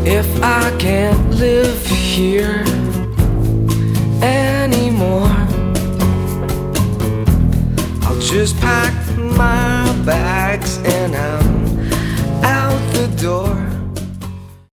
If I can't live here anymore, I'll just pack my bags and I'm